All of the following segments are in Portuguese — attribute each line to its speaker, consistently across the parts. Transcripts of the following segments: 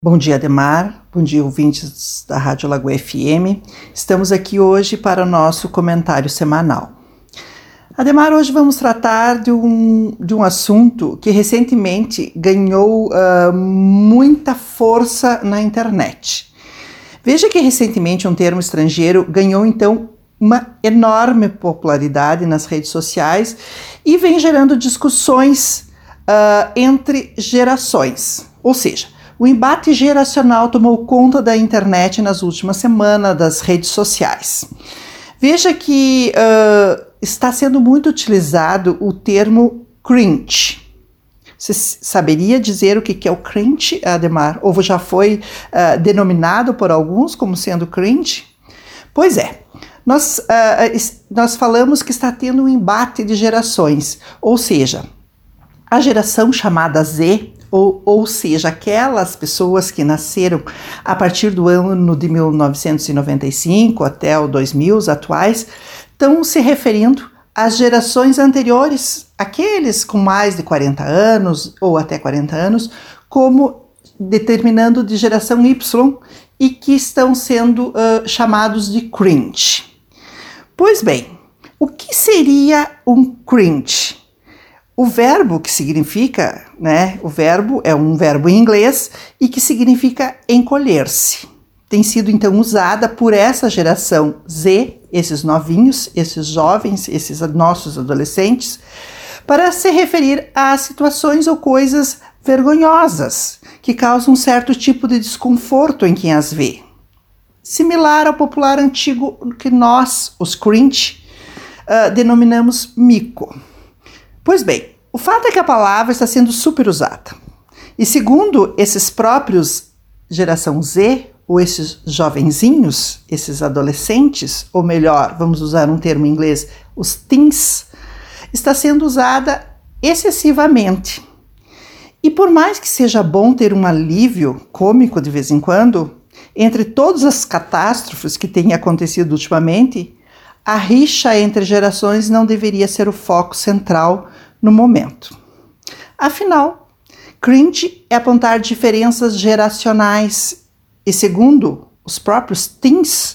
Speaker 1: Bom dia, Ademar. Bom dia, ouvintes da Rádio Lagoa FM. Estamos aqui hoje para o nosso comentário semanal. Ademar, hoje vamos tratar de um assunto que recentemente ganhou muita força na internet. Veja que recentemente um termo estrangeiro ganhou então uma enorme popularidade nas redes sociais e vem gerando discussões entre gerações, ou seja, o embate geracional tomou conta da internet nas últimas semanas, das redes sociais. Veja que está sendo muito utilizado o termo cringe. Você saberia dizer o que é o cringe, Ademar? Ou já foi denominado por alguns como sendo cringe? Pois é, nós falamos que está tendo um embate de gerações, ou seja, a geração chamada Z, ou seja, aquelas pessoas que nasceram a partir do ano de 1995 até o 2000, os atuais, estão se referindo às gerações anteriores, aqueles com mais de 40 anos ou até 40 anos, como determinando de geração Y e que estão sendo chamados de cringe. Pois bem, o que seria um cringe? O verbo que significa, o verbo é um verbo em inglês e que significa encolher-se. Tem sido então usada por essa geração Z, esses novinhos, esses jovens, esses nossos adolescentes, para se referir a situações ou coisas vergonhosas que causam um certo tipo de desconforto em quem as vê. Similar ao popular antigo que nós, os cringe, denominamos mico. Pois bem, o fato é que a palavra está sendo super usada. E segundo esses próprios geração Z, ou esses jovenzinhos, esses adolescentes, ou melhor, vamos usar um termo em inglês, os teens, está sendo usada excessivamente. E por mais que seja bom ter um alívio cômico de vez em quando, entre todas as catástrofes que têm acontecido ultimamente, a rixa entre gerações não deveria ser o foco central no momento. Afinal, cringe é apontar diferenças geracionais e, segundo os próprios teens,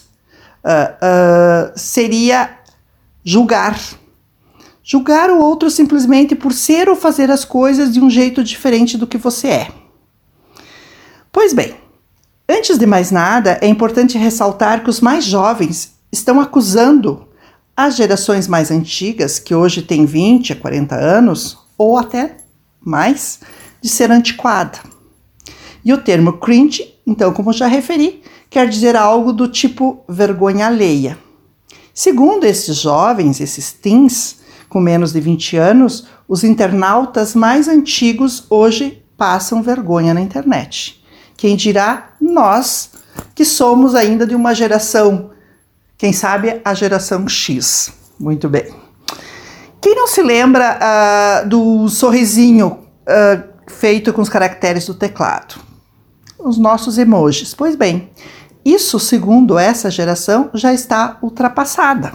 Speaker 1: seria julgar. Julgar o outro simplesmente por ser ou fazer as coisas de um jeito diferente do que você é. Pois bem, antes de mais nada, é importante ressaltar que os mais jovens estão acusando as gerações mais antigas, que hoje têm 20 a 40 anos, ou até mais, de ser antiquada. E o termo cringe, então, como já referi, quer dizer algo do tipo vergonha alheia. Segundo esses jovens, esses teens, com menos de 20 anos, os internautas mais antigos hoje passam vergonha na internet. Quem dirá nós, que somos ainda de uma geração, quem sabe a geração X. Muito bem. Quem não se lembra do sorrisinho feito com os caracteres do teclado? Os nossos emojis. Pois bem, isso, segundo essa geração, já está ultrapassada.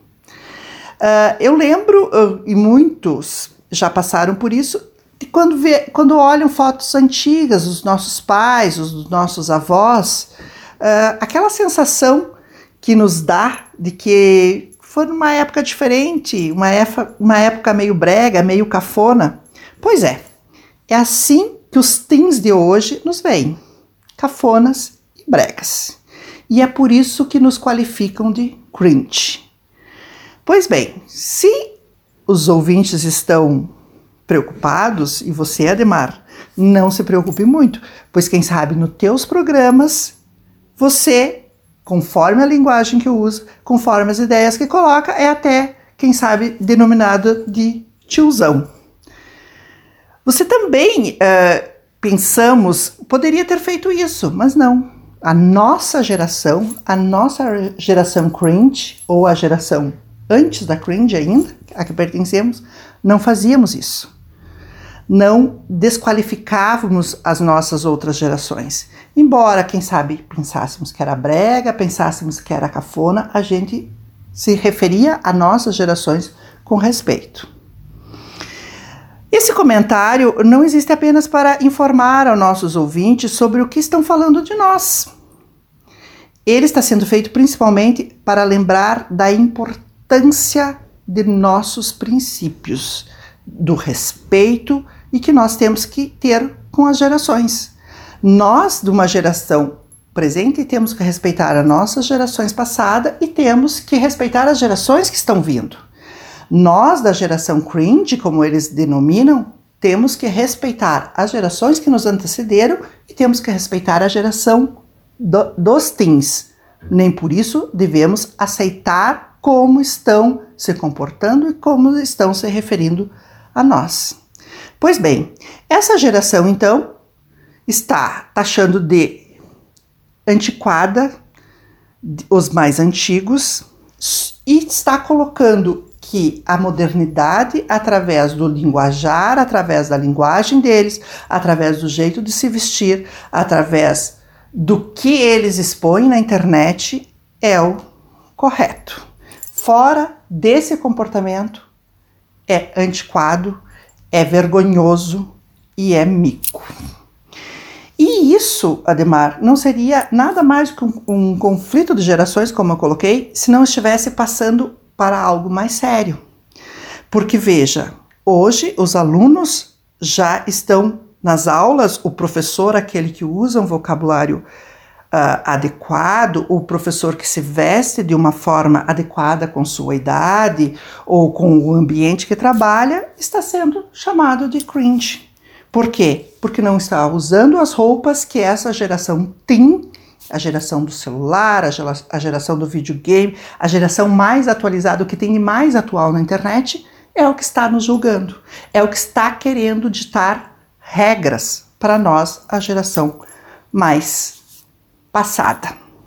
Speaker 1: Eu lembro, e muitos já passaram por isso, quando olham fotos antigas dos nossos pais, dos nossos avós, aquela sensação que nos dá de que foi numa época diferente, uma época meio brega, meio cafona. Pois é assim que os teens de hoje nos veem, cafonas e bregas. E é por isso que nos qualificam de cringe. Pois bem, se os ouvintes estão preocupados, e você, Ademar, não se preocupe muito, pois quem sabe nos teus programas, você, conforme a linguagem que usa, conforme as ideias que coloca, é até, quem sabe, denominado de tiozão. Você também, pensamos, poderia ter feito isso, mas não. A nossa geração cringe, ou a geração antes da cringe ainda, a que pertencemos, não fazíamos isso. Não desqualificávamos as nossas outras gerações. Embora, quem sabe, pensássemos que era brega, pensássemos que era cafona, a gente se referia a nossas gerações com respeito. E Esse comentário não existe apenas para informar aos nossos ouvintes sobre o que estão falando de nós. Ele está sendo feito principalmente para lembrar da importância de nossos princípios, do respeito e que nós temos que ter com as gerações. Nós, de uma geração presente, temos que respeitar as nossas gerações passadas e temos que respeitar as gerações que estão vindo. Nós, da geração cringe, como eles denominam, temos que respeitar as gerações que nos antecederam e temos que respeitar a geração dos teens. Nem por isso devemos aceitar como estão se comportando e como estão se referindo a nós. Pois bem, essa geração, então, está taxando de antiquada os mais antigos e está colocando que a modernidade, através do linguajar, através da linguagem deles, através do jeito de se vestir, através do que eles expõem na internet, é o correto. Fora desse comportamento, é antiquado, é vergonhoso e é mico. E isso, Ademar, não seria nada mais que um conflito de gerações, como eu coloquei, se não estivesse passando para algo mais sério. Porque veja, hoje os alunos já estão nas aulas, o professor, aquele que usa um vocabulário adequado, o professor que se veste de uma forma adequada com sua idade ou com o ambiente que trabalha, está sendo chamado de cringe. Por quê? Porque não está usando as roupas que essa geração tem, a geração do celular, a geração do videogame, a geração mais atualizada, o que tem de mais atual na internet, é o que está nos julgando, é o que está querendo ditar regras para nós, a geração mais passada.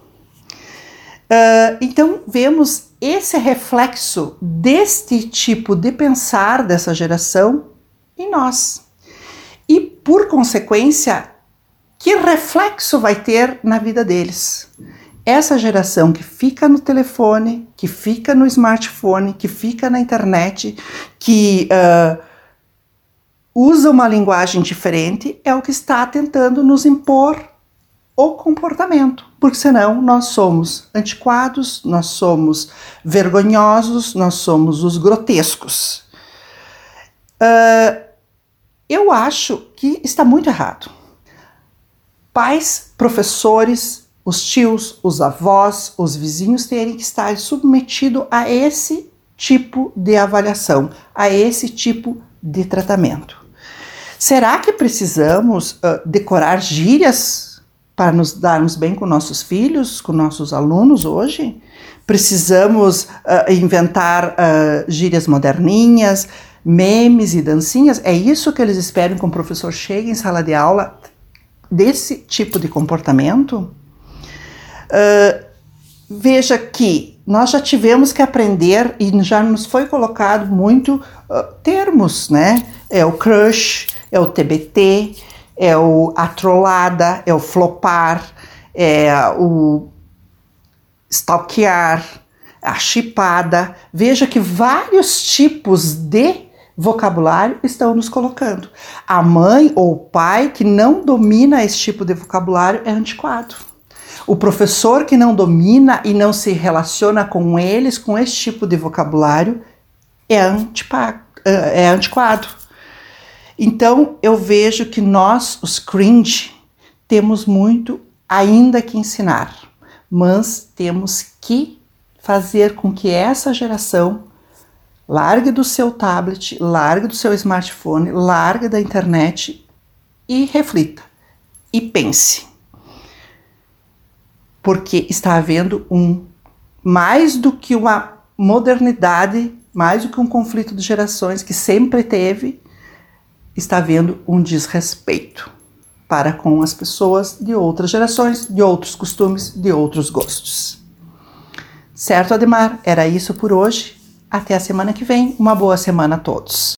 Speaker 1: Então, vemos esse reflexo deste tipo de pensar dessa geração em nós. E, por consequência, que reflexo vai ter na vida deles? Essa geração que fica no telefone, que fica no smartphone, que fica na internet, que usa uma linguagem diferente, é o que está tentando nos impor o comportamento, porque senão nós somos antiquados, nós somos vergonhosos, nós somos os grotescos. Eu acho que está muito errado. Pais, professores, os tios, os avós, os vizinhos terem que estar submetidos a esse tipo de avaliação, a esse tipo de tratamento. Será que precisamos decorar gírias para nos darmos bem com nossos filhos, com nossos alunos hoje? Precisamos inventar gírias moderninhas, memes e dancinhas? É isso que eles esperam que um professor chegue em sala de aula desse tipo de comportamento? Veja que nós já tivemos que aprender e já nos foi colocado muito termos, né? É o crush, é o TBT, é a trollada, é o flopar, é o stalkear, a chipada. Veja que vários tipos de vocabulário estão nos colocando. A mãe ou o pai que não domina esse tipo de vocabulário é antiquado. O professor que não domina e não se relaciona com eles, com esse tipo de vocabulário, é antiquado. Então, eu vejo que nós, os cringe, temos muito ainda que ensinar, mas temos que fazer com que essa geração largue do seu tablet, largue do seu smartphone, largue da internet e reflita e pense. Porque está havendo mais do que uma modernidade, mais do que um conflito de gerações que sempre teve, está havendo um desrespeito para com as pessoas de outras gerações, de outros costumes, de outros gostos. Certo, Ademar? Era isso por hoje. Até a semana que vem. Uma boa semana a todos.